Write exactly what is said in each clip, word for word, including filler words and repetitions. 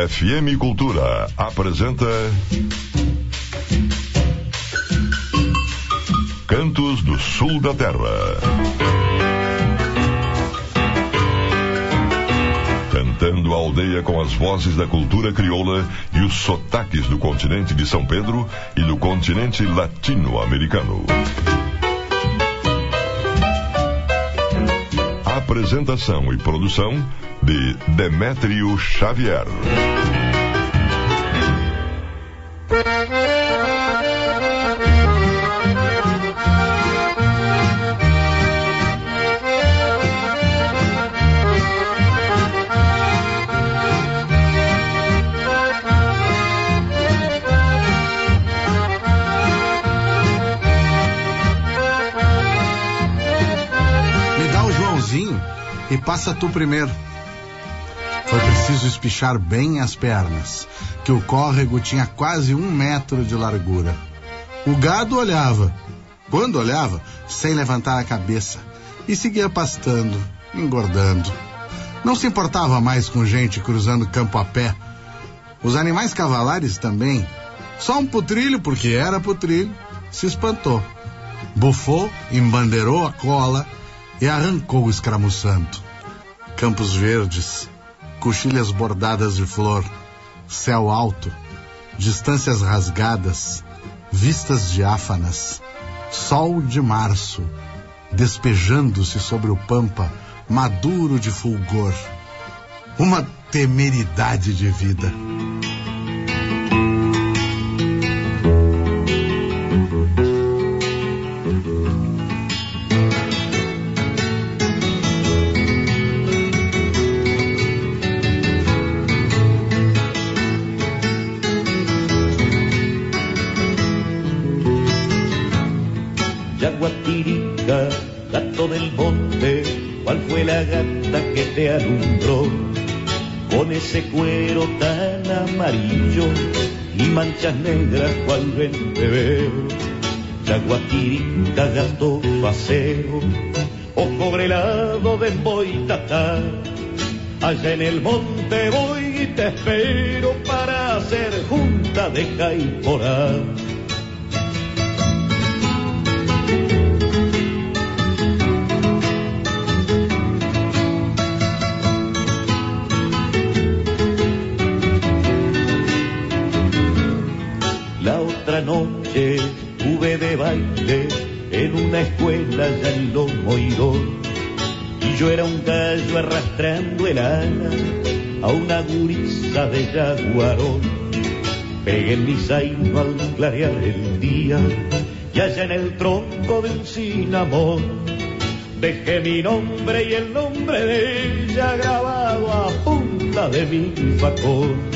F M Cultura apresenta Cantos do Sul da Terra. Cantando a aldeia com as vozes da cultura crioula e os sotaques do continente de São Pedro e do continente latino-americano. Apresentação e produção de Demétrio Xavier. E passa tu primeiro. Foi preciso espichar bem as pernas, que o córrego tinha quase um metro de largura. O gado olhava, quando olhava, sem levantar a cabeça, e seguia pastando, engordando. Não se importava mais com gente cruzando campo a pé. Os animais cavalares também. Só um putrilho, porque era putrilho, se espantou. Bufou, embandeirou a cola e arrancou escramuçando. Campos verdes, coxilhas bordadas de flor, céu alto, distâncias rasgadas, vistas diáfanas, sol de março, despejando-se sobre o pampa, maduro de fulgor. Uma temeridade de vida. Yaguatirica, gato del monte, ¿cuál fue la gata que te alumbró? Con ese cuero tan amarillo y manchas negras cual ven te veo. Yaguatirica, gato paseo, ojo grelado de Boitatá. Allá en el monte voy y te espero para hacer junta de Caiporá. Noche hube de baile en una escuela allá en Lomoirón, y yo era un gallo arrastrando el ala a una gurisa de Yaguarón. Pegué mi zaino al clarear el día y allá en el tronco de un cinamón dejé mi nombre y el nombre de ella grabado a punta de mi facón.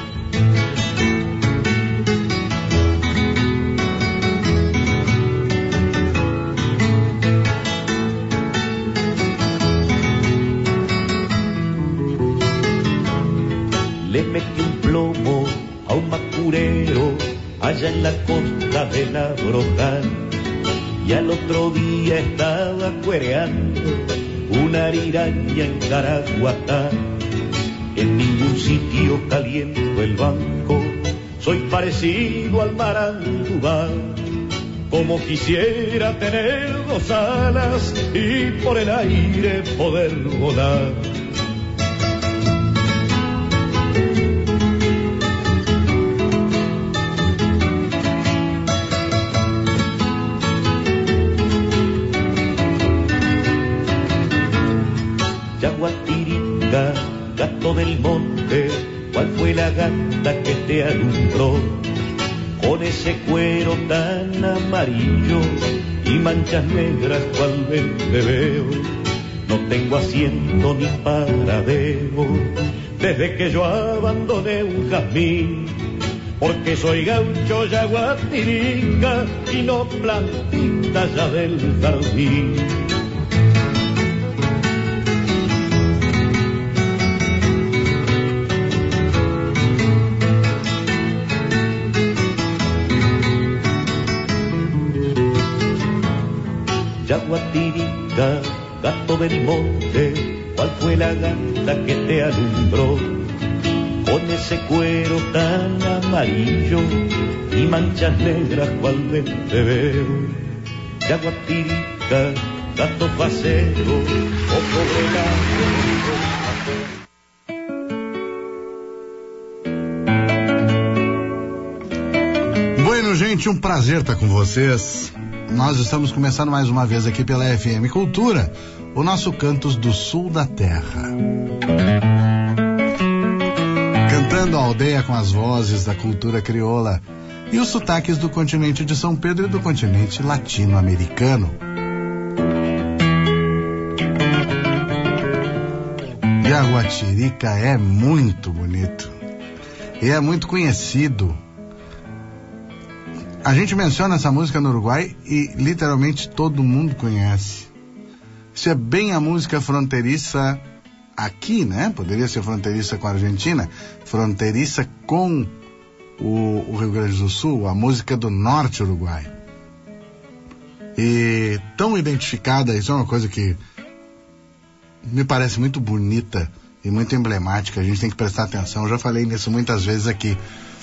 Le metí un plomo a un macurero allá en la costa de la Brojal, y al otro día estaba cuereando una ariraña en Caraguatá. En ningún sitio caliento el banco, soy parecido al marandubá. Como quisiera tener dos alas y por el aire poder volar. Yaguatirica, gato del monte, ¿cuál fue la gata que te alumbró? Con ese cuero tan amarillo y manchas negras cual me veo. No tengo asiento ni paradero desde que yo abandoné un jazmín, porque soy gaucho yaguatirica y no plantita ya del jardín. Yaguatirica, gato del monte, ¿cuál fue la gata que te alumbró? con ese cuero tan amarillo y manchas negras cual venteveo, Yaguatirica, gato facero, ojo volante. Bueno, gente, um prazer estar com vocês. Nós estamos começando mais uma vez aqui pela F M Cultura, o nosso Cantos do Sul da Terra. Cantando a aldeia com as vozes da cultura crioula e os sotaques do continente de São Pedro e do continente latino-americano. Yaguatirica é muito bonito e é muito conhecido. A gente menciona essa música no Uruguai e literalmente todo mundo conhece. Isso é bem a música fronteiriça aqui, né? Poderia ser fronteiriça com a Argentina, fronteiriça com o, o Rio Grande do Sul, a música do norte uruguaio. E tão identificada, isso é uma coisa que me parece muito bonita e muito emblemática, a gente tem que prestar atenção, eu já falei nisso muitas vezes aqui,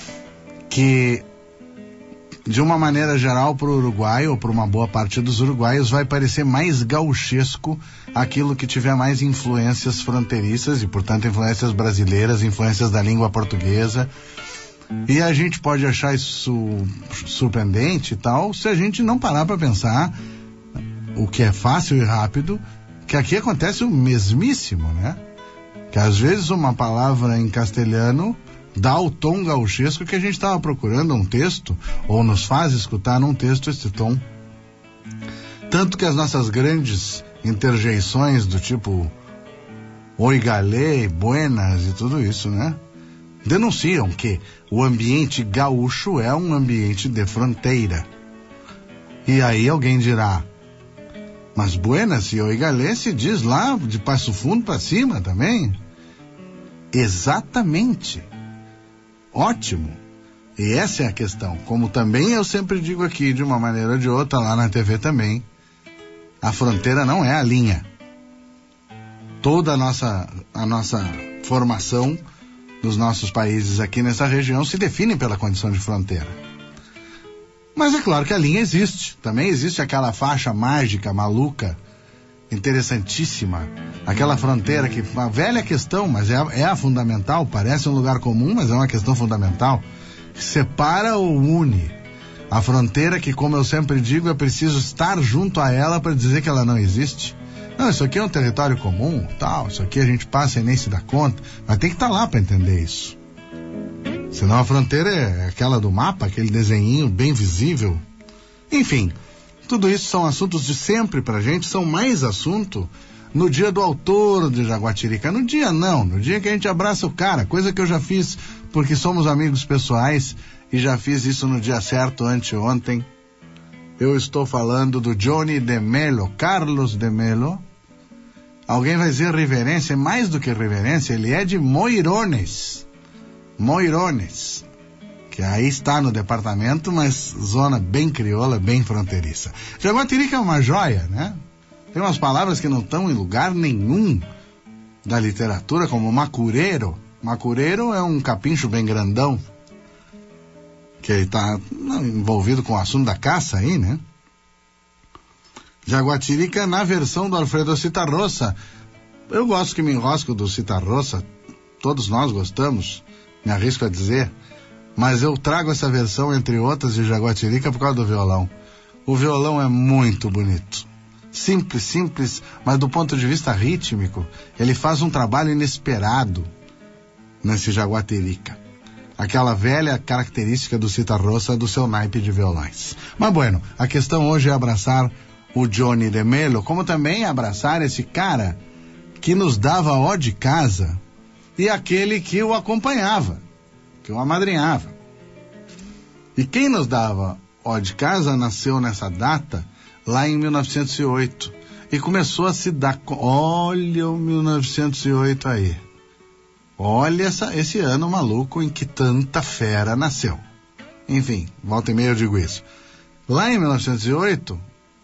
que de uma maneira geral para o Uruguai, ou para uma boa parte dos uruguaios, vai parecer mais gauchesco aquilo que tiver mais influências fronteiriças e, portanto, influências brasileiras, influências da língua portuguesa. E a gente pode achar isso surpreendente e tal, se a gente não parar para pensar, o que é fácil e rápido, que aqui acontece o mesmíssimo, né? Que às vezes uma palavra em castelhano dá o tom gauchesco que a gente estava procurando um texto, ou nos faz escutar num texto esse tom. Tanto que as nossas grandes interjeições do tipo oi galê, buenas e tudo isso, né? Denunciam que o ambiente gaúcho é um ambiente de fronteira. E aí alguém dirá, mas buenas e oi galê se diz lá de Passo Fundo para cima também. Exatamente. Ótimo. E essa é a questão. Como também eu sempre digo aqui, de uma maneira ou de outra, lá na T V também, a fronteira não é a linha. Toda a nossa, a nossa formação dos nossos países aqui nessa região se define pela condição de fronteira. Mas é claro que a linha existe. Também existe aquela faixa mágica, maluca, interessantíssima, aquela fronteira que, uma velha questão, mas é, é a fundamental, parece um lugar comum, mas é uma questão fundamental, que separa ou une a fronteira que, como eu sempre digo, é preciso estar junto a ela para dizer que ela não existe. Não, isso aqui é um território comum, tal, isso aqui a gente passa e nem se dá conta, mas tem que estar lá para entender isso. Senão a fronteira é aquela do mapa, aquele desenhinho bem visível. Enfim, tudo isso são assuntos de sempre pra gente, são mais assunto no dia do autor de Yaguatirica. No dia não, no dia que a gente abraça o cara, coisa que eu já fiz porque somos amigos pessoais e já fiz isso no dia certo anteontem. Eu estou falando do Johnny de Melo, Carlos de Melo. Alguém vai dizer reverência, mais do que reverência, ele é de Moirones. Moirones. Que aí está no departamento, mas zona bem crioula, bem fronteiriça. Yaguatirica é uma joia, né? Tem umas palavras que não estão em lugar nenhum da literatura, como macureiro. Macureiro é um capincho bem grandão, que está envolvido com o assunto da caça aí, né? Yaguatirica na versão do Alfredo Citarrosa. Eu gosto que me enrosco do Citarrosa, todos nós gostamos, me arrisco a dizer. Mas eu trago essa versão, entre outras, de Yaguatirica por causa do violão. O violão é muito bonito. Simples, simples, mas do ponto de vista rítmico, ele faz um trabalho inesperado nesse Yaguatirica. Aquela velha característica do Citarrosa, do seu naipe de violões. Mas, bueno, a questão hoje é abraçar o Johnny de Melo, como também abraçar esse cara que nos dava ó de casa e aquele que o acompanhava, que o amadrinhava. E quem nos dava ó de casa nasceu nessa data, lá em mil novecentos e oito, e começou a se dar... Olha o mil novecentos e oito aí. Olha essa, esse ano maluco em que tanta fera nasceu. Enfim, volta e meia eu digo isso. Lá em mil novecentos e oito,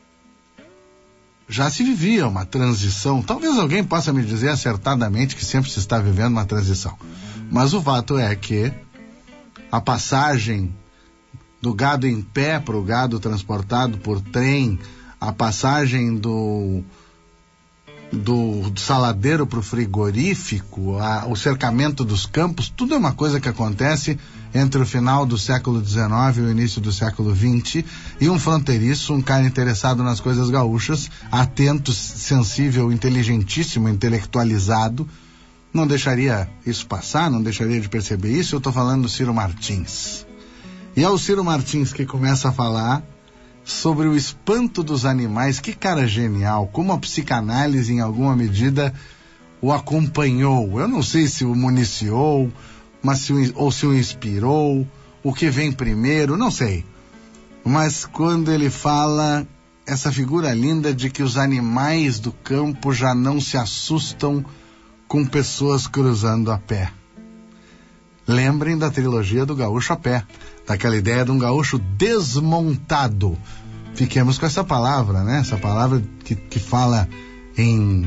já se vivia uma transição. Talvez alguém possa me dizer acertadamente que sempre se está vivendo uma transição. Mas o fato é que a passagem do gado em pé para o gado transportado por trem, a passagem do, do, do saladeiro para o frigorífico, a, o cercamento dos campos, tudo é uma coisa que acontece entre o final do século dezenove e o início do século vinte, e um fronteiriço, um cara interessado nas coisas gaúchas, atento, sensível, inteligentíssimo, intelectualizado, não deixaria isso passar, não deixaria de perceber isso. Eu estou falando do Ciro Martins. E é o Ciro Martins que começa a falar sobre o espanto dos animais. Que cara genial, como a psicanálise em alguma medida o acompanhou. Eu não sei se o municiou, mas se o, ou se o inspirou, o que vem primeiro, não sei. Mas quando ele fala essa figura linda de que os animais do campo já não se assustam com pessoas cruzando a pé. Lembrem da trilogia do Gaúcho a Pé, daquela ideia de um gaúcho desmontado. Fiquemos com essa palavra, né? Essa palavra que, que fala em,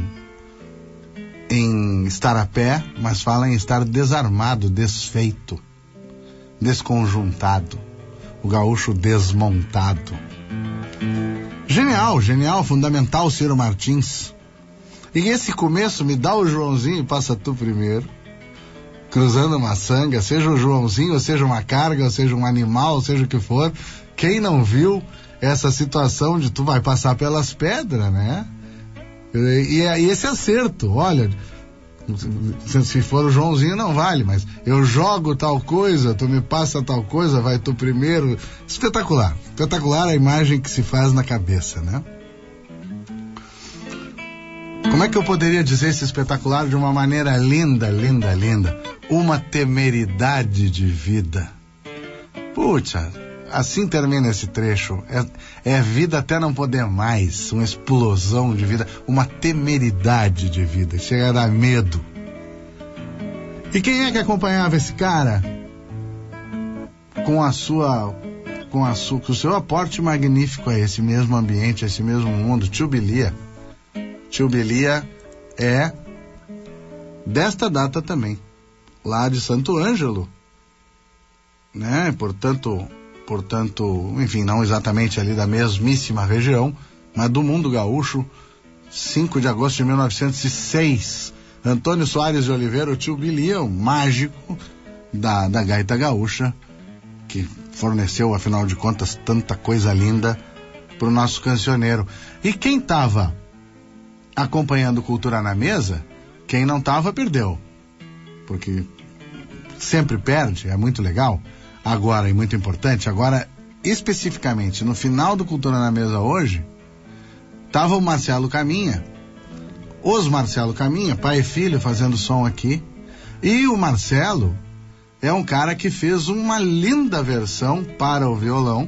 em estar a pé, mas fala em estar desarmado, desfeito, desconjuntado. O gaúcho desmontado. Genial, genial, fundamental, Ciro Martins. E esse começo, me dá o Joãozinho e passa tu primeiro, cruzando uma sanga, seja o Joãozinho, ou seja uma carga, ou seja um animal, ou seja o que for. Quem não viu essa situação de tu vai passar pelas pedras, né? E, e esse acerto, olha, se for o Joãozinho não vale, mas eu jogo tal coisa, tu me passa tal coisa, vai tu primeiro. Espetacular, espetacular a imagem que se faz na cabeça, né? Como é que eu poderia dizer esse espetacular de uma maneira linda, linda, linda? Uma temeridade de vida. Puxa, assim termina esse trecho. É, é vida até não poder mais, uma explosão de vida, uma temeridade de vida. Chega a dar medo. E quem é que acompanhava esse cara? Com a sua, com a sua, com o seu aporte magnífico a esse mesmo ambiente, a esse mesmo mundo, Tio Bilia. Tio Bilia é desta data também, lá de Santo Ângelo, né? Portanto, portanto, enfim, não exatamente ali da mesmíssima região, mas do mundo gaúcho, cinco de agosto de mil novecentos e seis. Antônio Soares de Oliveira, o Tio Bilia, o mágico da, da gaita gaúcha, que forneceu, afinal de contas, tanta coisa linda para o nosso cancioneiro. E quem estava acompanhando Cultura na Mesa, quem não estava perdeu, porque sempre perde, é muito legal. Agora, e muito importante, agora especificamente no final do Cultura na Mesa hoje, estava o Marcelo Caminha, os Marcelo Caminha, pai e filho fazendo som aqui, e o Marcelo é um cara que fez uma linda versão para o violão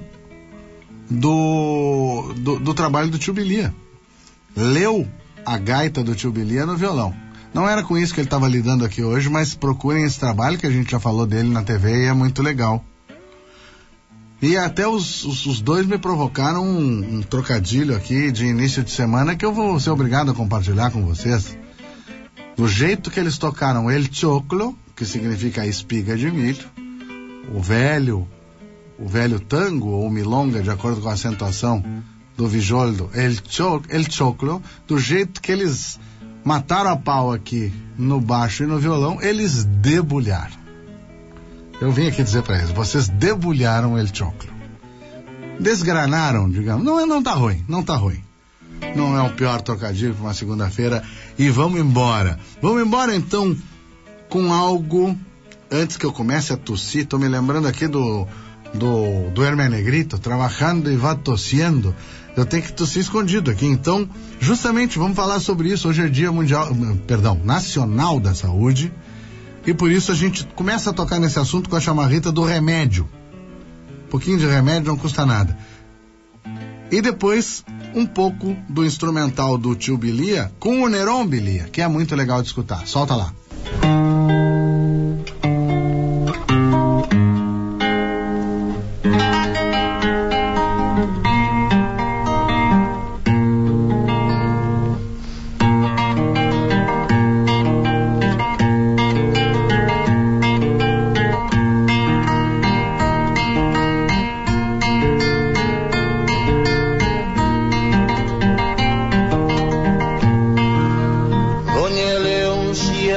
do, do, do trabalho do Tio Bilia. Leu a gaita do Tio Bilia no violão. Não era com isso que ele estava lidando aqui hoje, mas procurem esse trabalho que a gente já falou dele na T V e é muito legal. E até os, os, os dois me provocaram um, um trocadilho aqui de início de semana que eu vou ser obrigado a compartilhar com vocês. Do jeito que eles tocaram El Choclo, que significa a espiga de milho, o velho, o velho tango ou milonga, de acordo com a acentuação do Vijoldo, El, Cho, El Choclo, do jeito que eles mataram a pau aqui no baixo e no violão, eles debulharam. Eu vim aqui dizer para eles, vocês debulharam El Choclo. Desgranaram, digamos. Não, não tá ruim, não tá ruim. Não é o pior trocadilho para uma segunda-feira. E vamos embora. Vamos embora então com algo, antes que eu comece a tossir, tô me lembrando aqui do do, do Herme Negrito, trabalhando e va tossiendo. Eu tenho que tossir escondido aqui. Então, justamente, vamos falar sobre isso. Hoje é dia mundial, perdão, nacional da saúde. E por isso a gente começa a tocar nesse assunto com a chamarrita do remédio. Um pouquinho de remédio não custa nada. E depois, um pouco do instrumental do Tio Bilia com o Neron Bilia, que é muito legal de escutar. Solta lá.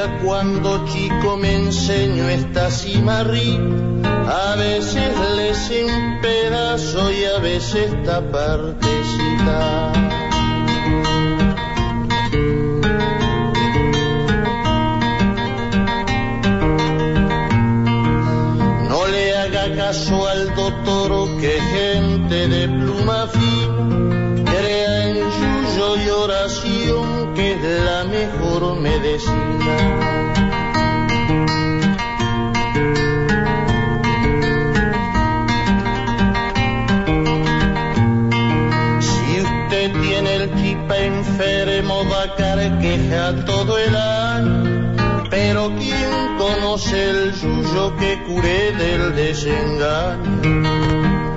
ella cuando chico me enseñó esta cimarrita, a veces les en pedazo y a veces esta partecita. No le haga caso al doctor que gente de pluma fina, crea en yuyo y oración que es la mejor medicina. Si usted tiene el chipa enfermo va a carquejar todo el año, pero ¿quién conoce el yuyo que cure del desengaño?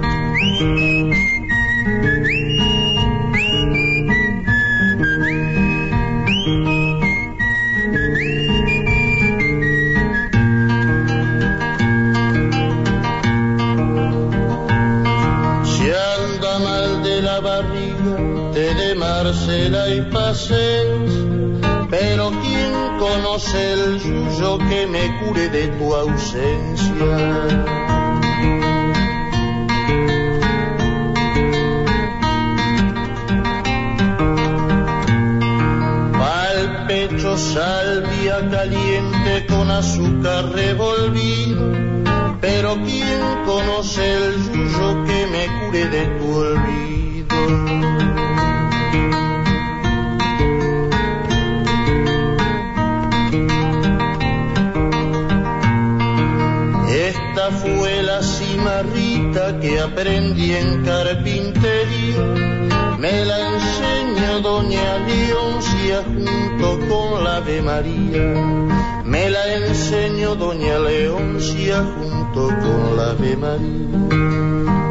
Marcela y paciencia, pero ¿quién conoce el yuyo que me cure de tu ausencia? Pa'l pecho salvia caliente con azúcar revolvido, pero ¿quién conoce el yuyo que me cure de tu olvido? Fue la cimarrita que aprendí en carpintería, me la enseñó doña Leoncia junto con la Ave María, me la enseñó doña Leoncia junto con la Ave María.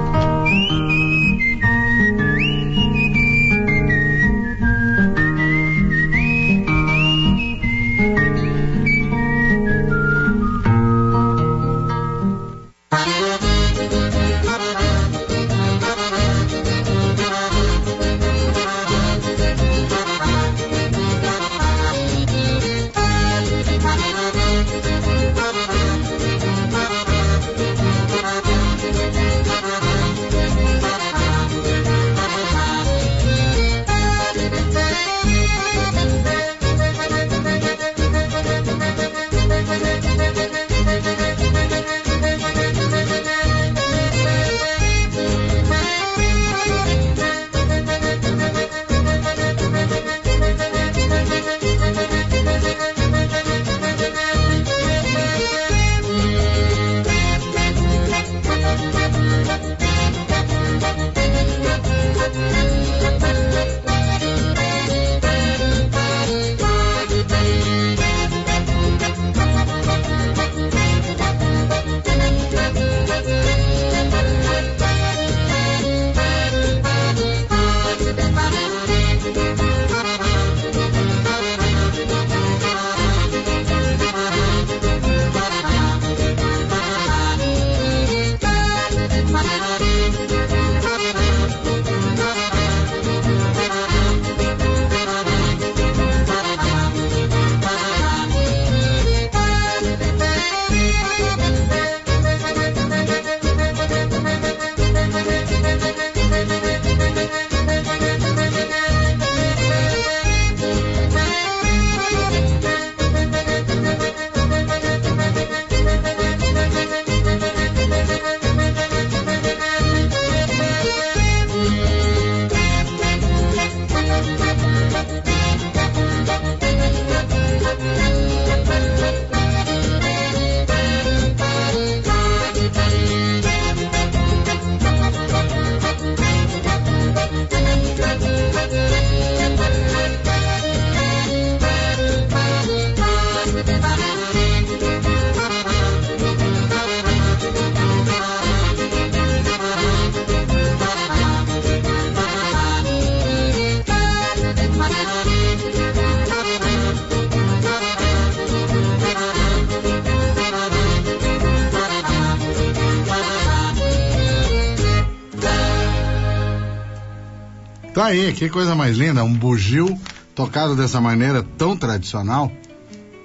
Tá aí, que coisa mais linda, um bugio tocado dessa maneira tão tradicional.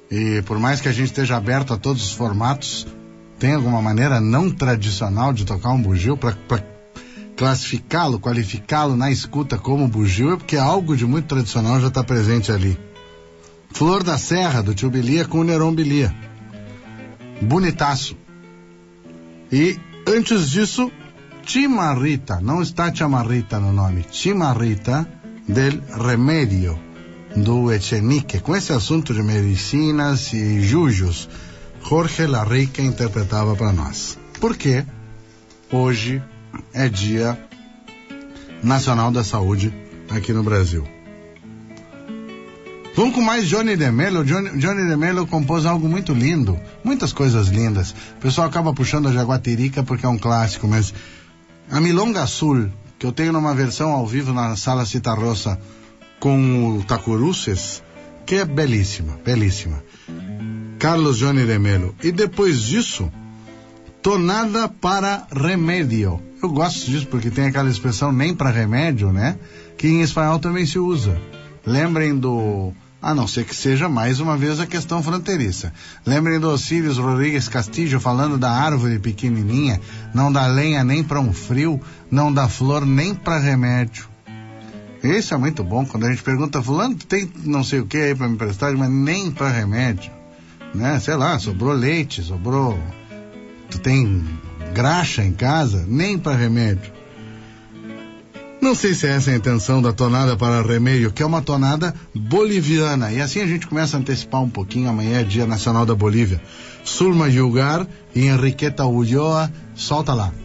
E por mais que a gente esteja aberto a todos os formatos, tem alguma maneira não tradicional de tocar um bugio para classificá-lo, qualificá-lo na escuta como bugio, é porque algo de muito tradicional já está presente ali. Flor da Serra, do Tio Bilia com o Neron Bilia. Bonitaço. E antes disso, Chimarrita, não está Chamarrita no nome, Chimarrita del Remédio, do Echenique, com esse assunto de medicinas e jujos. Jorge Larrica interpretava para nós. Porque hoje é Dia Nacional da Saúde aqui no Brasil. Vamos com mais Johnny de Mello. Johnny, Johnny de Mello compôs algo muito lindo, muitas coisas lindas. O pessoal acaba puxando a Jaguatirica porque é um clássico, mas a Milonga Azul, que eu tenho numa versão ao vivo na Sala Citarrosa com o Tacuruces, que é belíssima, belíssima. Carlos Johnny de Mello. E depois disso, Tonada para Remédio. Eu gosto disso porque tem aquela expressão nem para remédio, né? Que em espanhol também se usa. Lembrem do... A não ser que seja mais uma vez a questão fronteiriça. Lembrem do Osíris Rodrigues Castillo falando da árvore pequenininha, não dá lenha nem para um frio, não dá flor nem para remédio. Isso é muito bom, quando a gente pergunta, fulano, tem não sei o que aí para me emprestar, mas nem para remédio, né? Sei lá, sobrou leite, sobrou... Tu tem graxa em casa, nem para remédio. Não sei se essa é a intenção da Tonada para Remédio, que é uma tonada boliviana. E assim a gente começa a antecipar um pouquinho. Amanhã é Dia Nacional da Bolívia. Zulma Yugar e Enriqueta Ulloa. Solta lá.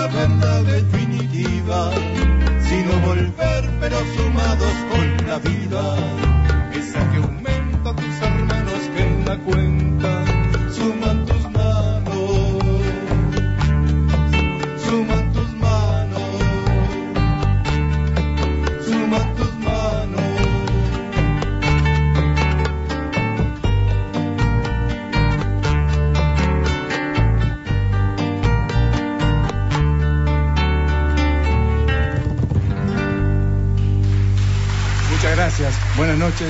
la verdad definitiva, sino volver pero sumados con la vida, esa que aumenta tus hermanos que en la cuenta suman tus manos, suman tus manos, suman tus manos. Muchas gracias, buenas noches.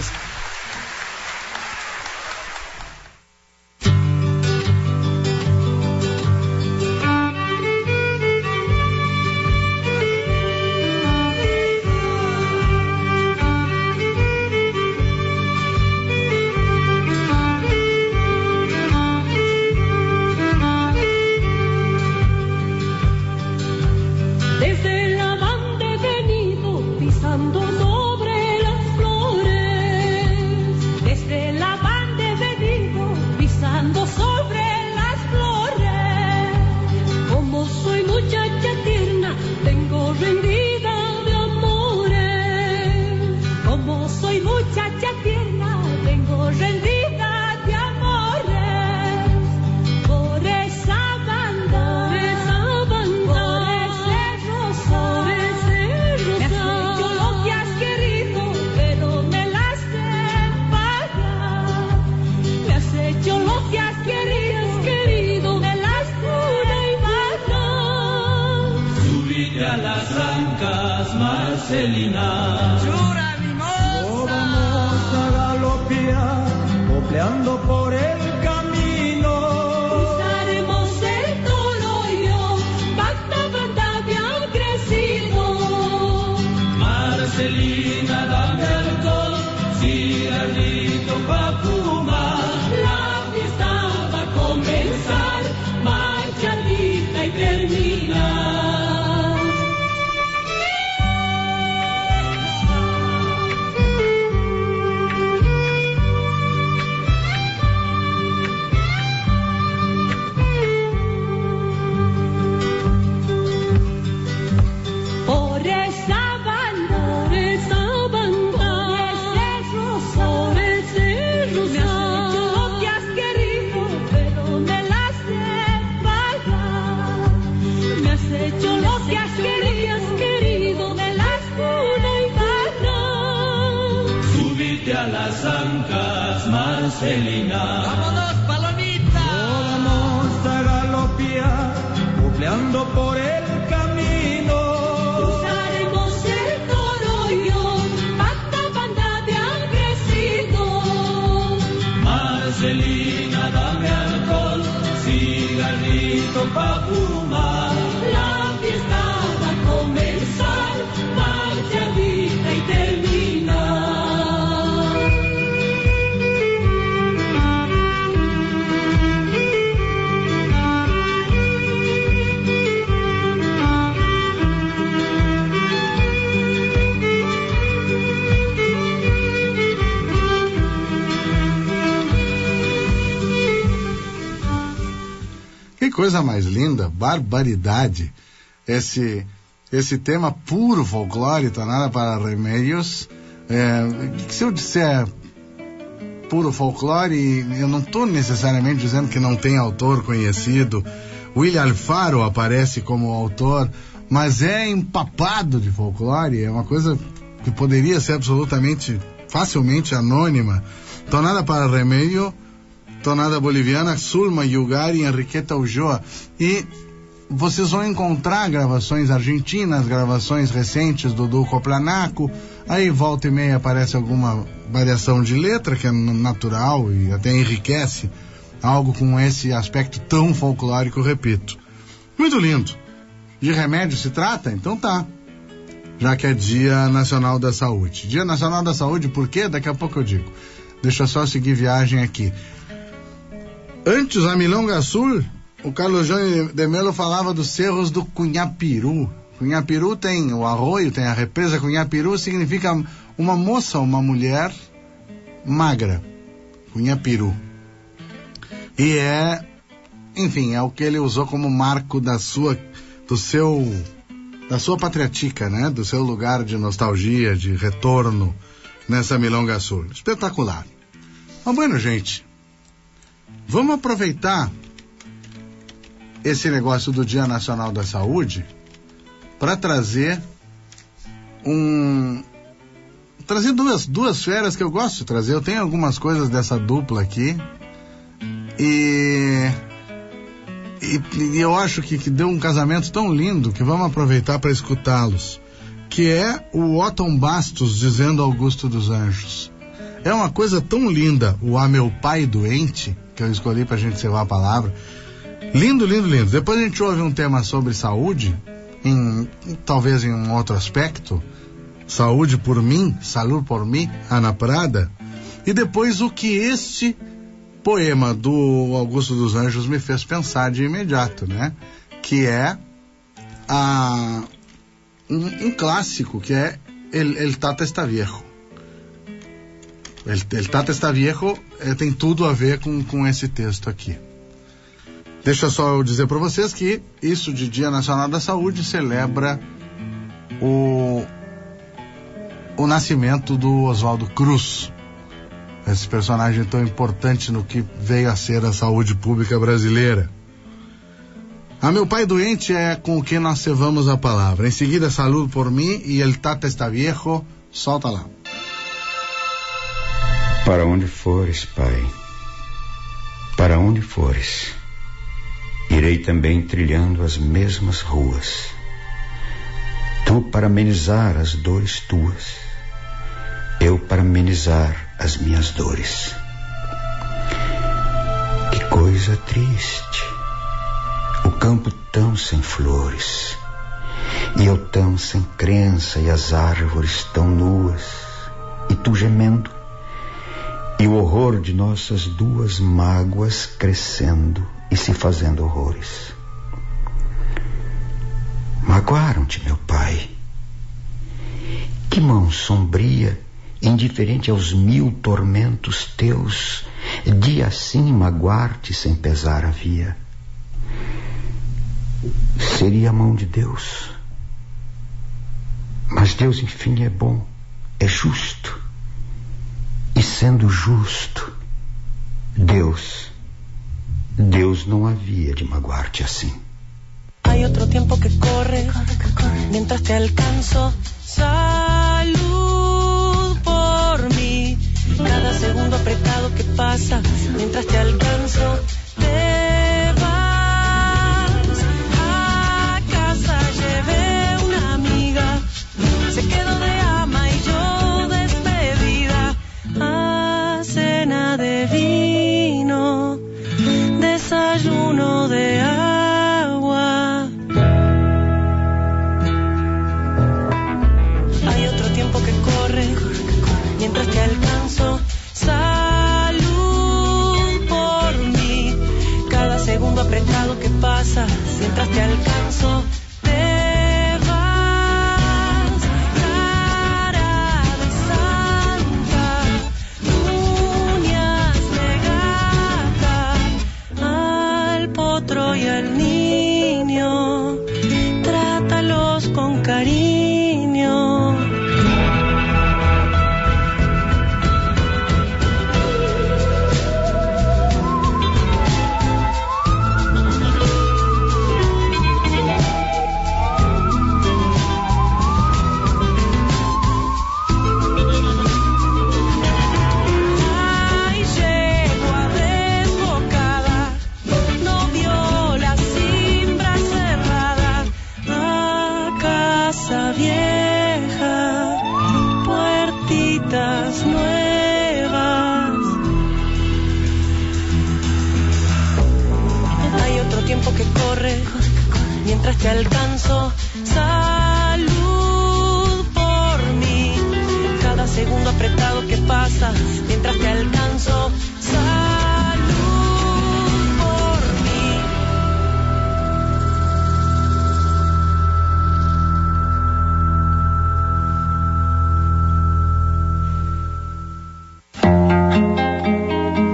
Desde la banda he venido pisando sobre las flores. Desde la banda he venido pisando sobre las flores. Como soy muchacha tierna, vengo rendida de amores. Como soy muchacha tierna, vengo rendida de amores. Por esa banda, por esa banda, por ese rosa, por ese rosa, me has hecho lo que has querido, pero me las de pagar. Me has hecho lo que has querido, querido, me las pude pagar. Subite a las ancas, Marcelina. Llora Oh, vamos a galopear, copleando por el camino. Cruzaremos el toro y yo, banda, banda, bien crecido. Marcelina, dame alcohol, cigarrito pa' fumar. La fiesta va a comenzar, marchadita y termina. Por esa banda, por esa banda, ese rosa, por ese rosa, me has hecho lo que has querido, pero me las de pagar. Me has hecho lo que has querido, has querido, me las pude pagar. Subite a las ancas, Marcelina. ¡Vámonos, palomita! Vamos a galopear, copleando por el camino. Cruzaremos el toro y yo, banda, banda, bien crecido. Marcelina, dame alcohol, cigarrito pa' fumar. La fiesta va a comenzar, marchadita y termina. Que coisa mais linda, barbaridade. Esse, esse tema puro folclore, Tonada para Remédios. É, se eu disser puro folclore, eu não estou necessariamente dizendo que não tem autor conhecido. William Alfaro aparece como autor, mas é empapado de folclore, é uma coisa que poderia ser absolutamente, facilmente anônima. Tonada para Remédio, tonada boliviana, Zulma Yugar e Enriqueta Ulloa. E vocês vão encontrar gravações argentinas, gravações recentes do Dudu Coplanaco. Aí volta e meia aparece alguma variação de letra, que é natural e até enriquece algo com esse aspecto tão folclórico, repito. Muito lindo. De remédio se trata? Então tá. Já que é Dia Nacional da Saúde. Dia Nacional da Saúde, por quê? Daqui a pouco eu digo. Deixa eu só seguir viagem aqui. Antes, a Milonga Sul, o Carlos João de Melo falava dos cerros do Cunhapiru. Cunhapiru tem o arroio, tem a represa. Cunhapiru significa uma moça, uma mulher magra. Cunhapiru. E é, enfim, é o que ele usou como marco da sua do seu, da sua patriatica, né? Do seu lugar de nostalgia, de retorno nessa Milonga Sul. Espetacular. Mas, bueno, gente, vamos aproveitar esse negócio do Dia Nacional da Saúde para trazer um... trazer duas, duas feras que eu gosto de trazer. Eu tenho algumas coisas dessa dupla aqui e, e, e eu acho que, que deu um casamento tão lindo que vamos aproveitar para escutá-los, que é o Otton Bastos dizendo Augusto dos Anjos. É uma coisa tão linda o A Meu Pai Doente, que eu escolhi pra gente encerrar a palavra. Lindo, lindo, lindo. Depois a gente ouve um tema sobre saúde, em, talvez em um outro aspecto. Saúde por mim, Salud por mim, Ana Prada. E depois o que este poema do Augusto dos Anjos me fez pensar de imediato, né? Que é a, um, um clássico, que é El, El Tata Está Viejo. El, El Tata Está Viejo é, tem tudo a ver com, com esse texto aqui. Deixa só eu dizer para vocês que isso de Dia Nacional da Saúde celebra o, o nascimento do Oswaldo Cruz, esse personagem tão importante no que veio a ser a saúde pública brasileira. A Meu Pai Doente é com o que nós cevamos a palavra. Em seguida, Salud por mim e El Tata Está Viejo. Solta lá. Para onde fores, Pai, para onde fores, irei também trilhando as mesmas ruas. Tu para amenizar as dores tuas, eu para amenizar as minhas dores. Que coisa triste, o campo tão sem flores, e eu tão sem crença, e as árvores tão nuas, e tu gemendo, e o horror de nossas duas mágoas crescendo e se fazendo horrores. Magoaram-te, meu pai. Que mão sombria, indiferente aos mil tormentos teus, de assim magoar-te sem pesar havia. Seria a mão de Deus. Mas Deus, enfim, é bom, é justo. E sendo justo, Deus, Deus não havia de magoar-te assim. Hay otro tiempo que corre, mientras te alcanzo. Salud por mí. Cada segundo apretado que pasa, mientras te alcanzo, te vas. A casa llevé una amiga, se quedó de ama y yo despedida. A cena de vino, desayuno de agua. Hay otro tiempo que corre, mientras te alcanzo. Salud por mí. Cada segundo apretado que pasa, mientras te alcanzo. Y al niño, trátalos con cariño. Que corre, mientras te alcanzo. Salud por mí. Cada segundo apretado que pasa, mientras te alcanzo. Salud por mí.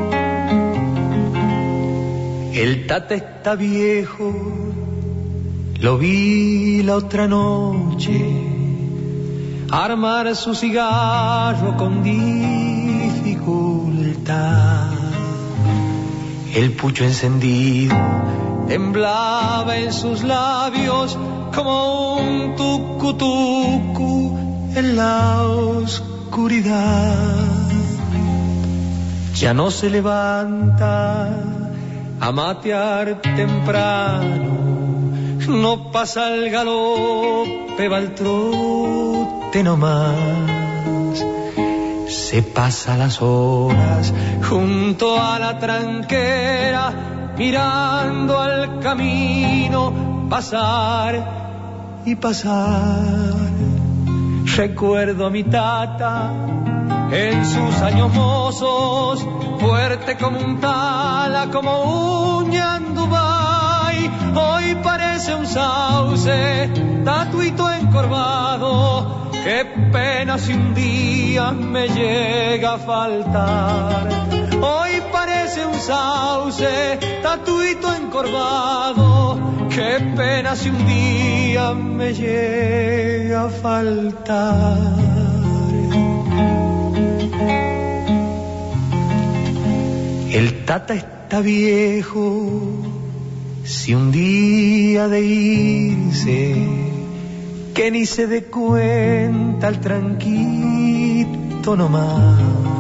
El Tata está viejo, Lo vi la otra noche armar su cigarro con dificultad. El pucho encendido temblaba en sus labios como un tucu-tucu en la oscuridad. Ya no se levanta a matear temprano, no pasa el galope, va al trote nomás. Se pasa las horas junto a la tranquera, mirando al camino pasar y pasar. Recuerdo a mi tata en sus años mozos, fuerte como un tala, como un ñandubay. Hoy parece un sauce, tatuito encorvado. Qué pena si un día me llega a faltar. Hoy parece un sauce, tatuito encorvado. Qué pena si un día me llega a faltar. El tata está viejo, si un día de irse, que ni se dé cuenta el tranquito nomás.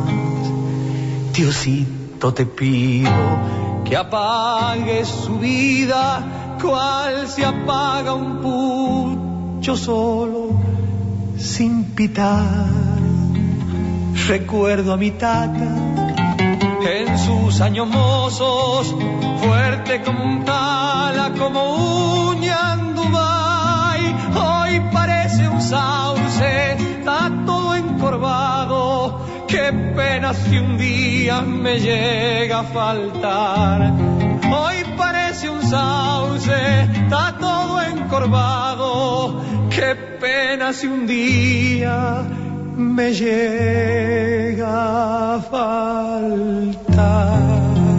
Diosito, te pido que apagues su vida, cual se apaga un pucho solo, sin pitar. Recuerdo a mi tata en sus años mozos, fuerte como un tala, como un ñandubay. Hoy parece un sauce, está todo encorvado. Qué pena si un día me llega a faltar. Hoy parece un sauce, está todo encorvado. Qué pena si un día me llega a faltar.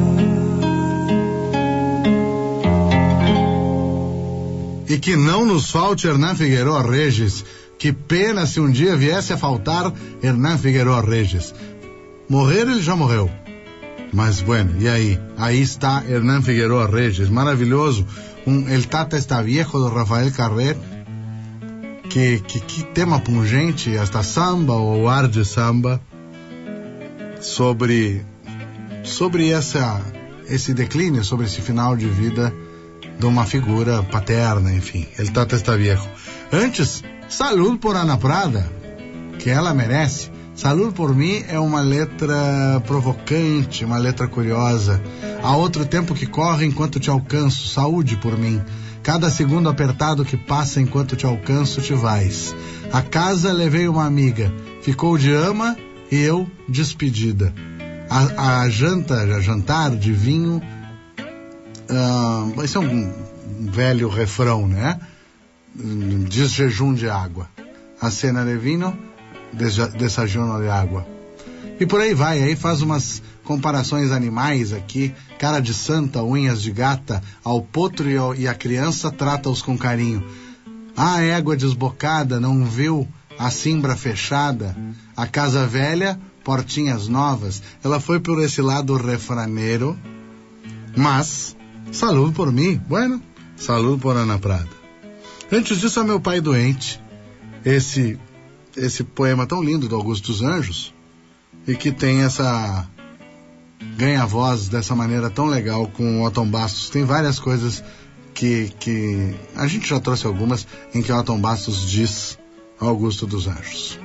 E que não nos falte Hernán Figueroa Regis. Que pena se um dia viesse a faltar Hernán Figueroa Regis. Morrer ele já morreu. Mas bueno, e aí? Aí está Hernán Figueroa Regis, maravilhoso. Um El Tata Está Viejo, do Rafael Carré. Que, que, que tema pungente, esta samba ou ar de samba sobre sobre essa esse declínio, sobre esse final de vida de uma figura paterna, enfim. El Tata Está Viejo. Antes, Salud por Ana Prada, que ela merece. Salud por mim é uma letra provocante, uma letra curiosa. Há outro tempo que corre enquanto te alcanço, saúde por mim. Cada segundo apertado que passa enquanto te alcanço, te vais. A casa levei uma amiga, ficou de ama e eu despedida. A, a janta, a jantar de vinho, uh, esse é um velho refrão, né? Diz jejum de água. A cena de vinho, desayuno de água. E por aí vai, aí faz umas comparações animais aqui, cara de santa, unhas de gata, ao potro e, ao, e a criança trata-os com carinho. A égua desbocada não viu a cimbra fechada, a casa velha, portinhas novas. Ela foi por esse lado refraneiro, mas saludo por mim, bueno, saludo por Ana Prada. Antes disso, é Meu Pai Doente, esse, esse poema tão lindo do Augusto dos Anjos, e que tem essa ganha voz dessa maneira tão legal com o Otton Bastos. Tem várias coisas que, que a gente já trouxe algumas em que o Otton Bastos diz Augusto dos Anjos.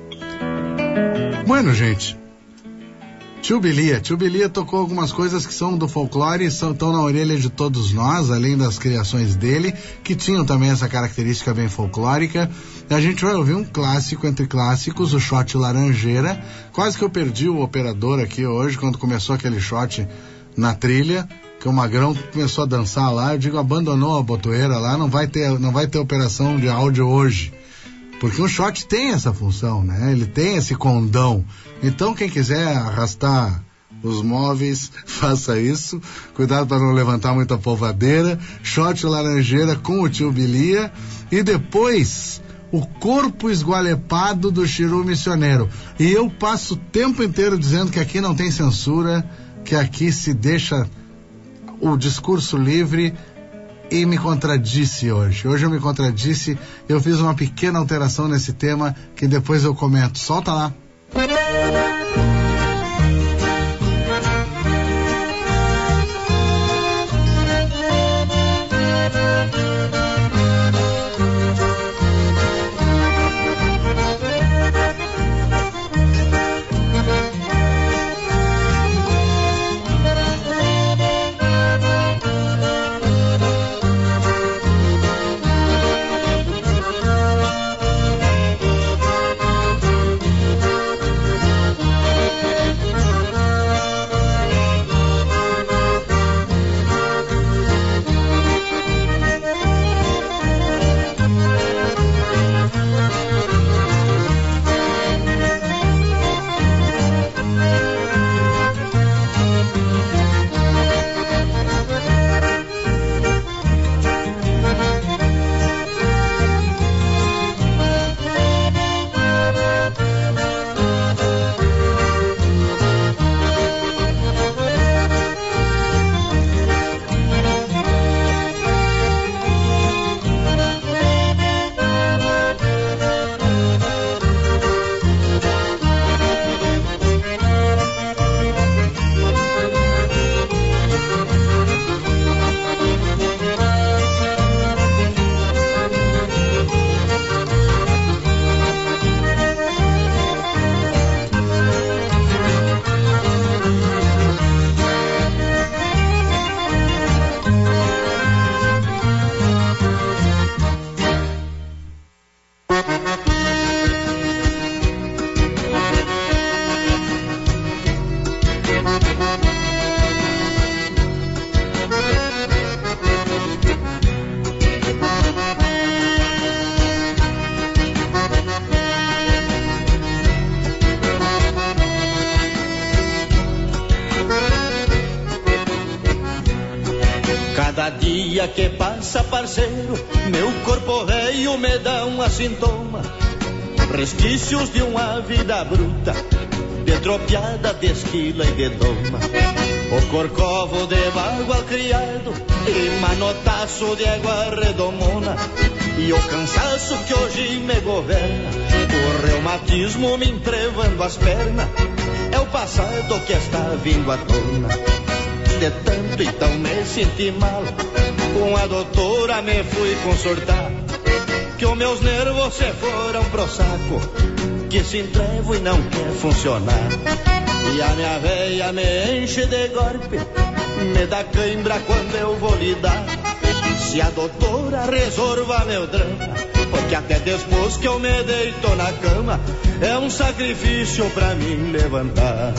Bueno, gente, Tio Bilia, Tio Bilia tocou algumas coisas que são do folclore, são, estão na orelha de todos nós, além das criações dele, que tinham também essa característica bem folclórica. A gente vai ouvir um clássico entre clássicos, o Shot Laranjeira. Quase que eu perdi o operador aqui hoje, quando começou aquele shot na trilha, que o Magrão começou a dançar lá. Eu digo, abandonou a botoeira lá, não vai ter, não vai ter operação de áudio hoje. Porque o shot tem essa função, né? Ele tem esse condão. Então, quem quiser arrastar os móveis, faça isso. Cuidado para não levantar muita polvadeira. Shot laranjeira com o tio Bilia. E depois, o corpo esgualepado do Chiru Missioneiro. E eu passo o tempo inteiro dizendo que aqui não tem censura, que aqui se deixa o discurso livre, e me contradisse hoje. Hoje eu me contradisse, eu fiz uma pequena alteração nesse tema que depois eu comento. Solta lá. Cada dia que passa, parceiro, meu corpo velho me dá um sintoma, resquícios de uma vida bruta, de tropiada, de esquila e de doma. O corcovo de bagual criado e manotaço de água redomona, e o cansaço que hoje me governa, o reumatismo me entrevando as pernas, é o passado que está vindo à tona. De tanto então me senti mal, com a doutora me fui consultar, que os meus nervos se foram pro saco, que se entrevo e não quer funcionar. E a minha veia me enche de golpe, me dá cãibra quando eu vou lidar. Se a doutora resolva meu drama, porque até depois que eu me deito na cama, é um sacrifício pra mim levantar.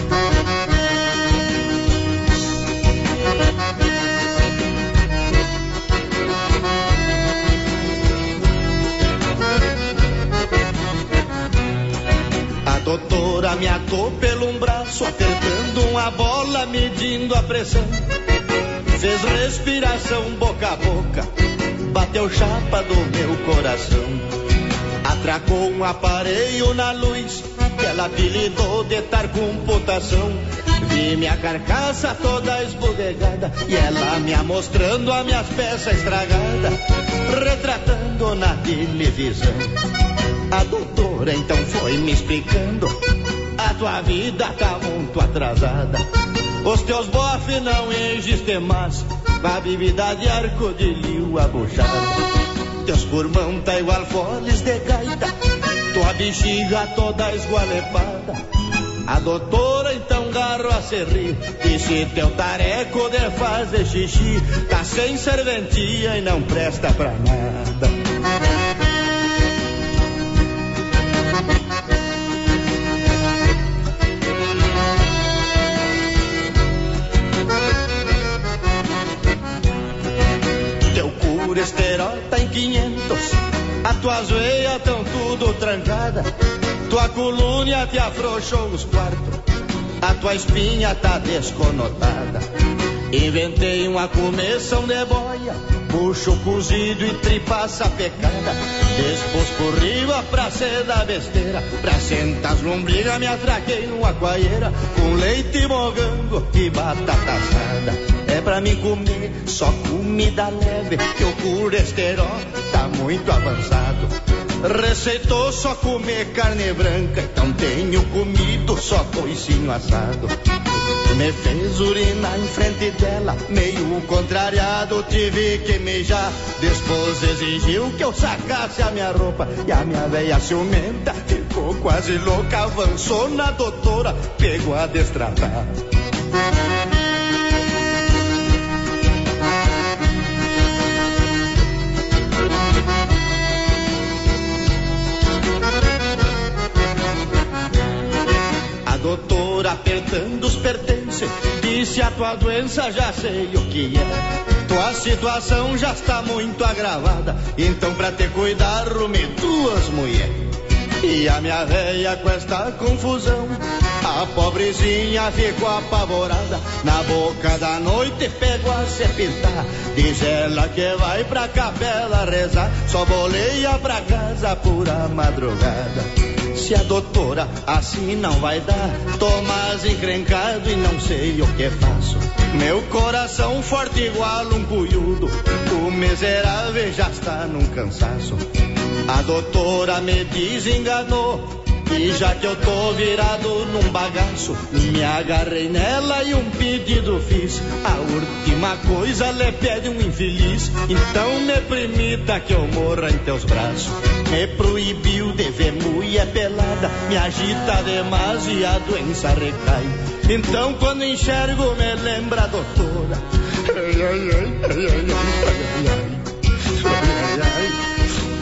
A doutora me atou pelo um braço, apertando uma bola, medindo a pressão. Fez respiração boca a boca, bateu chapa do meu coração. Atracou um aparelho na luz, que ela apelidou de tar computação. Vi minha carcaça toda esbudegada, e ela me mostrando as minhas peças estragadas, retratando na televisão. A doutora então foi me explicando: a tua vida tá muito atrasada, os teus bofes não existem mais, a bebida de arco-de-lio abuchada. Teus pulmão tá igual foles de gaita, tua bexiga toda esgualepada. A doutora então garrou a se rir, disse: teu tareco de fazer xixi tá sem serventia e não presta pra nada. Colesterol tá em quinhentos, as tuas veias tão tudo trancada, tua coluna te afrouxou os quartos, a tua espinha tá desconotada. Inventei uma começão de boia, bucho cozido e tripa sapecada. Depois por riba pra ser da besteira, pra sentar as lombrigas me atraquei numa coaieira, com leite mogango e batata assada. É pra mim comer só comida leve, que o colesterol tá muito avançado. Receitou só comer carne branca, então tenho comido só coicinho assado. Me fez urinar em frente dela, meio contrariado tive que mijar. Depois exigiu que eu sacasse a minha roupa, e a minha velha ciumenta ficou quase louca. Avançou na doutora, pegou a destratar. Doutora apertando os pertences, disse: a tua doença já sei o que é. Tua situação já está muito agravada, então pra te cuidar rume duas mulheres. E a minha véia com esta confusão, a pobrezinha ficou apavorada. Na boca da noite pegou a se pintar, diz ela que vai pra capela rezar, só boleia pra casa por a madrugada. Se a doutora assim não vai dar, tô mais encrencado e não sei o que faço. Meu coração forte igual um cunhudo, o miserável já está num cansaço. A doutora me desenganou, e já que eu tô virado num bagaço, me agarrei nela e um pedido fiz. A última coisa lhe pede um infeliz, então me permita que eu morra em teus braços. Me proibiu de ver mulher pelada, me agita demais e a doença recai. Então quando enxergo me lembra a doutora. Ai, ai, ai, ai, ai, ai, ai, ai, ai.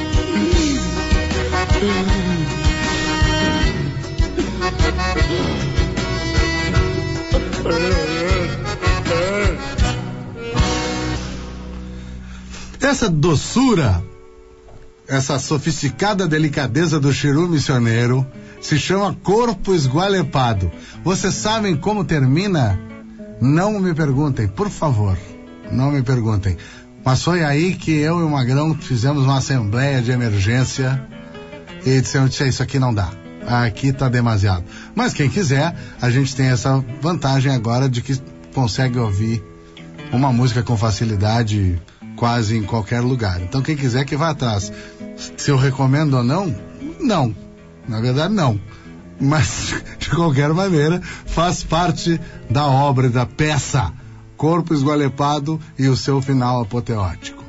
Essa doçura, essa sofisticada delicadeza do Chiru missioneiro se chama Corpo Esgualepado. Vocês sabem como termina? Não me perguntem, por favor, não me perguntem. Mas foi aí que eu e o Magrão fizemos uma assembleia de emergência e dissemos: isso aqui não dá, aqui tá demasiado. Mas quem quiser, a gente tem essa vantagem agora de que consegue ouvir uma música com facilidade quase em qualquer lugar. Então quem quiser que vá atrás. Se eu recomendo ou não? Não. Na verdade não. Mas de qualquer maneira faz parte da obra e da peça Corpo Esgualepado e o seu final apoteótico.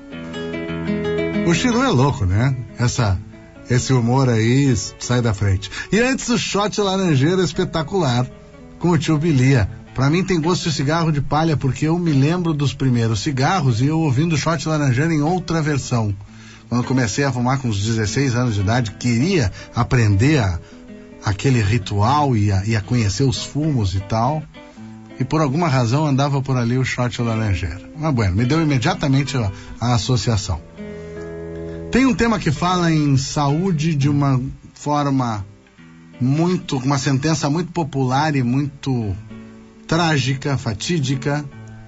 O Chiru é louco, né? Essa, esse humor aí sai da frente. E antes o shot laranjeiro espetacular com o tio Bilia. Pra mim tem gosto de cigarro de palha, porque eu me lembro dos primeiros cigarros e eu ouvindo shot laranjeiro em outra versão. Quando comecei a fumar com uns dezesseis anos de idade, queria aprender a, aquele ritual e a, e a conhecer os fumos e tal. E por alguma razão andava por ali o shot laranjeiro. Mas bueno, me deu imediatamente a, a associação. Tem um tema que fala em saúde de uma forma muito, uma sentença muito popular e muito trágica, fatídica,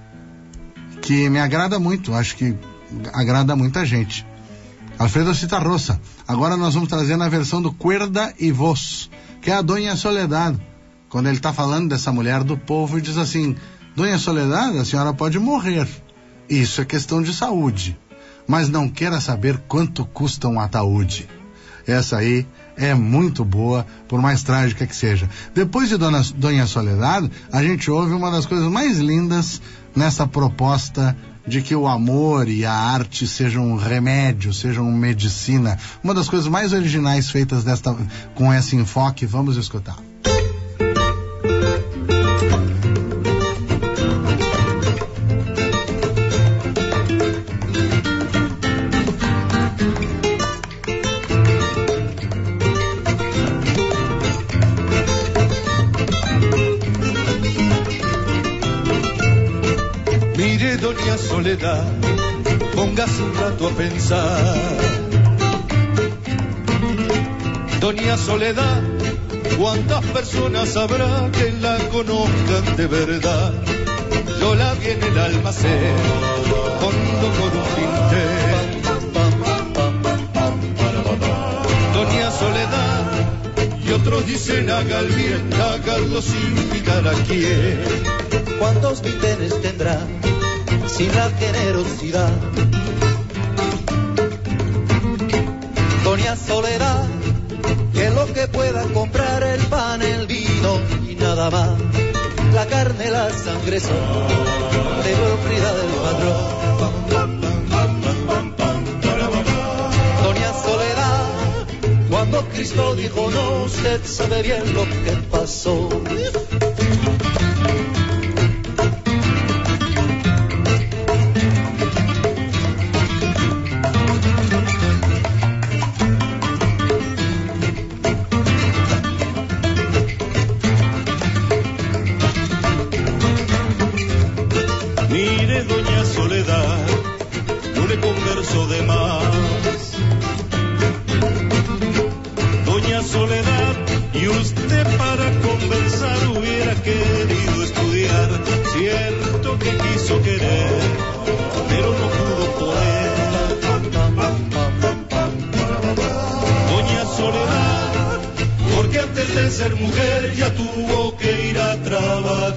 que me agrada muito, acho que agrada muita gente. Alfredo Citarrosa. Agora nós vamos trazer na versão do Cuerda y Voz, que é a Dona Soledad, quando ele está falando dessa mulher do povo e diz assim: Dona Soledad, a senhora pode morrer, isso é questão de saúde, mas não queira saber quanto custa um ataúde. Essa aí é muito boa, por mais trágica que seja. Depois de Dona, Dona Soledad, a gente ouve uma das coisas mais lindas nessa proposta de que o amor e a arte sejam um remédio, sejam uma medicina. Uma das coisas mais originais feitas desta, com esse enfoque. Vamos escutar. Doña Soledad, póngase un rato a pensar. Doña Soledad, ¿Cuántas personas habrá que la conozcan de verdad? Yo la vi en el almacén, hondo por un pintel. Doña Soledad, y otros dicen haga el bien, hágalo sin picar a quién. ¿Cuántos vitenes tendrá sin la generosidad? Doña Soledad, que lo que pueda comprar el pan, el vino y nada más. La carne, la sangre son de propiedad del patrón. Doña Soledad, cuando Cristo dijo no, usted sabe bien lo que pasó. De más. Doña Soledad, y usted para conversar hubiera querido estudiar. Cierto que quiso querer, pero no pudo poder. Doña Soledad, porque antes de ser mujer ya tuvo que ir a trabajar.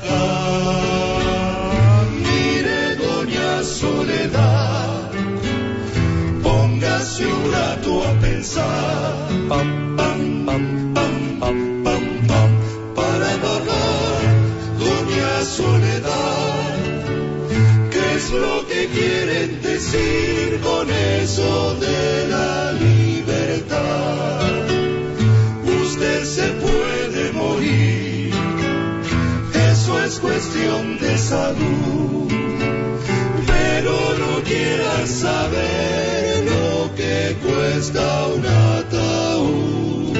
Mire, doña Soledad, póngase un rato a pensar, pam, pam, pam, pam, pam, pam, pam, para bajar, doña Soledad. ¿Qué es lo que quieren decir con eso de la libertad? Usted se puede morir, eso es cuestión de salud, pero no quiera saber lo que cuesta un ataúd.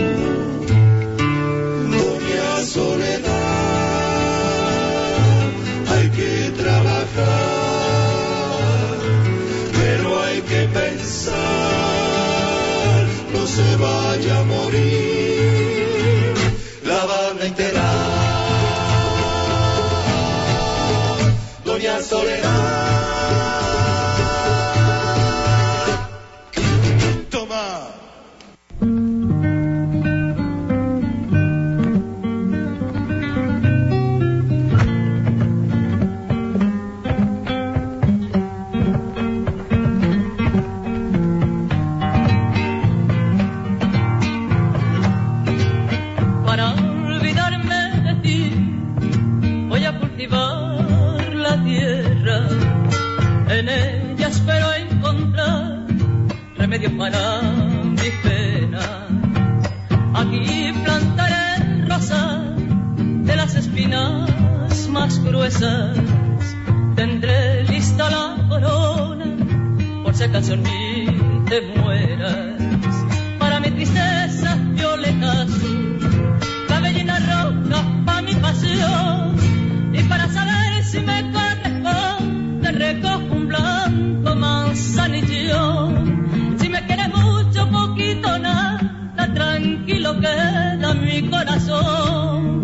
Doña Soledad, hay que trabajar, pero hay que pensar, no se vaya a morir, la van a enterar. Doña Soledad. Para mi pena, aquí plantaré rosas de las espinas más gruesas. Tendré lista la corona, por si acaso en mí te mueras. Para mi tristeza, violeta azul, la bellina roja pa' mi pasión. Y para saber si me corresponde, recojo un blanco manzanillo. Poquito nada, tranquilo queda mi corazón.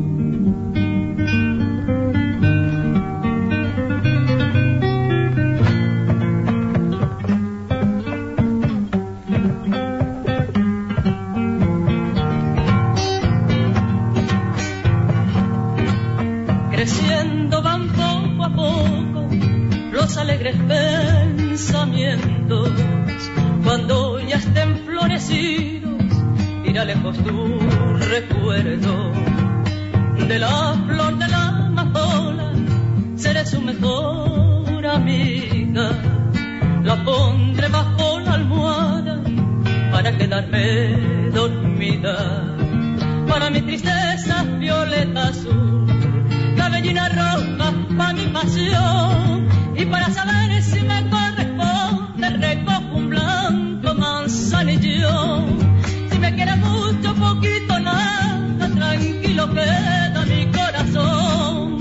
Creciendo van poco a poco los alegres pensamientos. Cuando ya estén florecidos, irá lejos tu recuerdo. De la flor de la amapola, seré su mejor amiga. La pondré bajo la almohada para quedarme dormida. Para mi tristeza, violeta azul, la bellina roja pa' mi pasión. Y para saber si me corresponde, recojo un blanco manzanillo. Si me quiere mucho, poquito, nada, tranquilo queda mi corazón.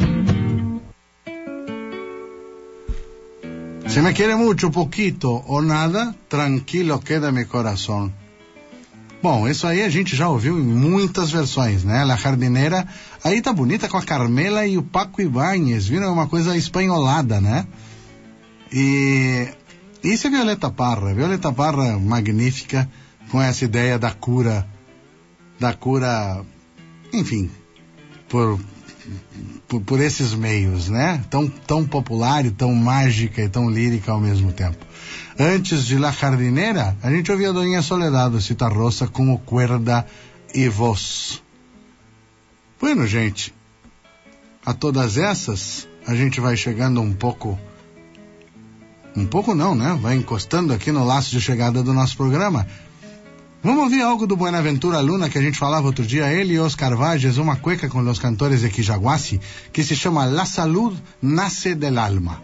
Si me quiere mucho, poquito o nada, tranquilo queda mi corazón. Bom, isso aí a gente já ouviu em muitas versões, né? La Jardineira, aí tá bonita com a Carmela e o Paco Ibáñez, viram? É uma coisa espanholada, né? E isso é Violeta Parra, Violeta Parra magnífica, com essa ideia da cura, da cura, enfim, por, por, por esses meios, né? Tão, tão popular e tão mágica e tão lírica ao mesmo tempo. Antes de La Jardineira, a gente ouvia a Doña Soledad Citarrosa com o Cuerda e Voz. Bueno, gente, a todas essas, a gente vai chegando um pouco, um pouco não, né? Vai encostando aqui no laço de chegada do nosso programa. Vamos ouvir algo do Buenaventura Luna, que a gente falava outro dia, ele e Oscar Valles, uma cueca com os cantores de Quijaguasi, que se chama La Salud Nace del Alma.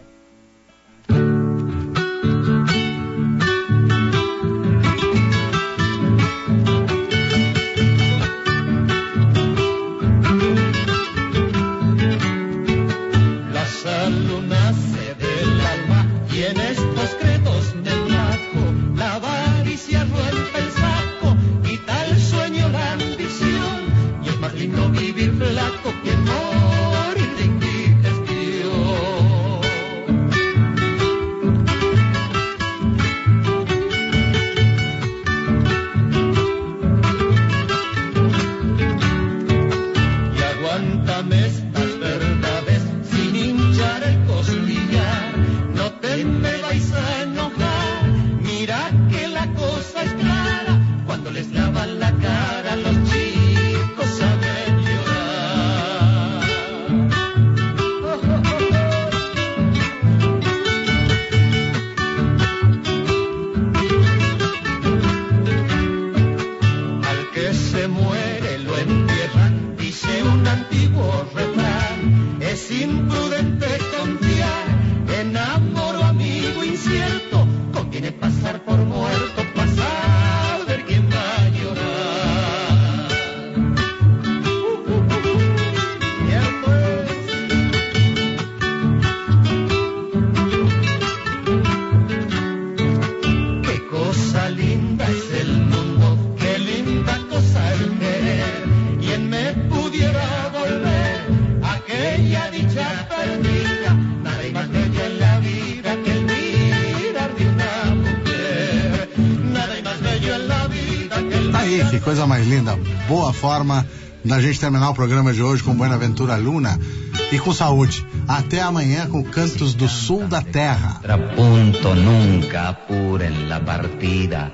Coisa mais linda, boa forma da gente terminar o programa de hoje com Buenaventura Luna e com saúde. Até amanhã com Cantos do Sul da Terra. Punto nunca apuren la partida.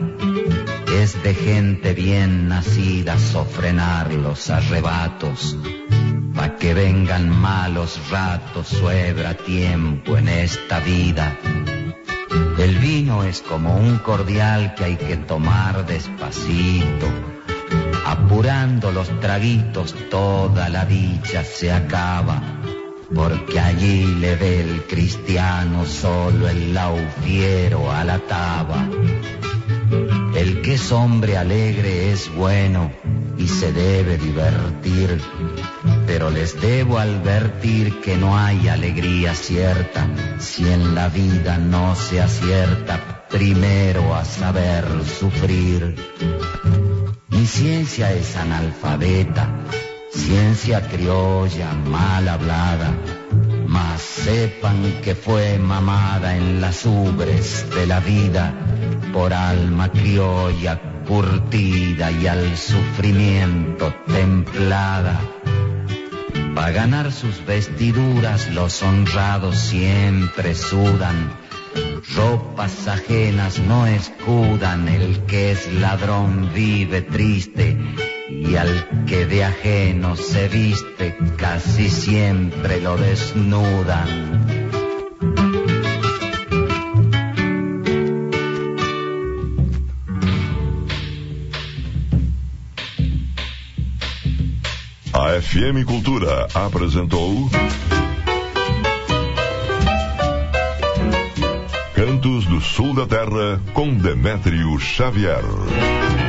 Es de gente bien nacida sofrenar los arrebatos. Pa' que vengan malos ratos, sobra tiempo en esta vida. El vino es como un cordial que hay que tomar despacito. Apurando los traguitos toda la dicha se acaba, porque allí le ve el cristiano solo el laufiero a la taba. El que es hombre alegre es bueno y se debe divertir, pero les debo advertir que no hay alegría cierta si en la vida no se acierta primero a saber sufrir. Mi ciencia es analfabeta, ciencia criolla mal hablada, mas sepan que fue mamada en las ubres de la vida por alma criolla curtida y al sufrimiento templada. Pa' ganar sus vestiduras los honrados siempre sudan, ropas ajenas no escudan, el que es ladrón vive triste y al que de ajeno se viste casi siempre lo desnudan. A F M Cultura apresentou Cantos do Sul da Terra com Demétrio Xavier.